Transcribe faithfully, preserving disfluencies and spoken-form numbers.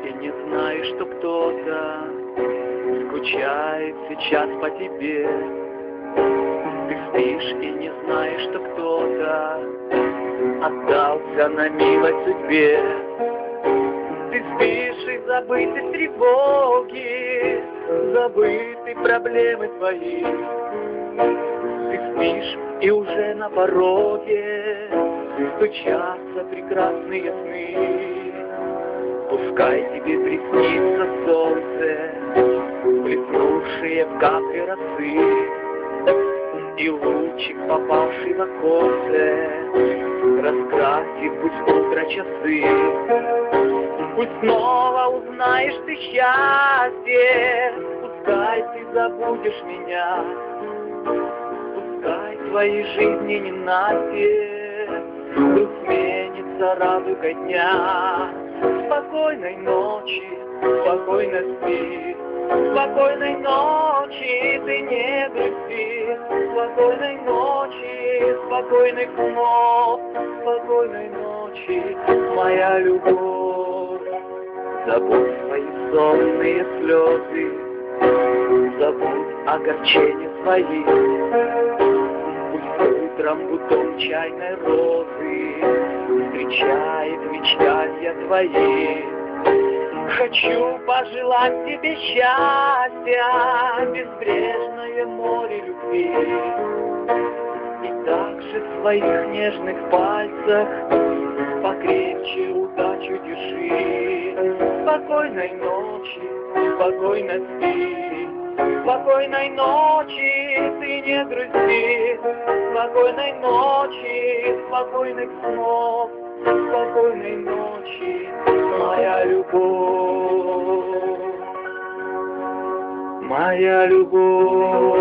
и не знаешь, что кто-то скучает сейчас по тебе. Ты спишь и не знаешь, что кто-то отдался на милость судьбе. Ты спишь и забыты тревоги, забыты проблемы твои. Ты спишь и уже на пороге стучатся прекрасные сны. Пускай тебе приснится солнце, блеснувшие в капли росы, и лучик, попавший в оконце, раскрасит пусть утро часы. Пусть снова узнаешь ты счастье, пускай ты забудешь меня, пускай в твоей жизни ненастье вдруг сменится радуга дня. Спокойной ночи, спокойно спи, спокойной ночи, ты не грусти. Спокойной ночи, спокойных снов, спокойной ночи, моя любовь. Забудь свои сонные слезы, забудь огорчения свои. Пусть утром бутон чайной розы встречает мечтания твои. Хочу пожелать тебе счастья, безбрежное море любви. И также в своих нежных пальцах покрепче удачу держи. Спокойной ночи, спокойно спи, спокойной ночи, ты не грусти. Спокойной ночи, спокойных снов, спокойной ночи, моя любовь, моя любовь.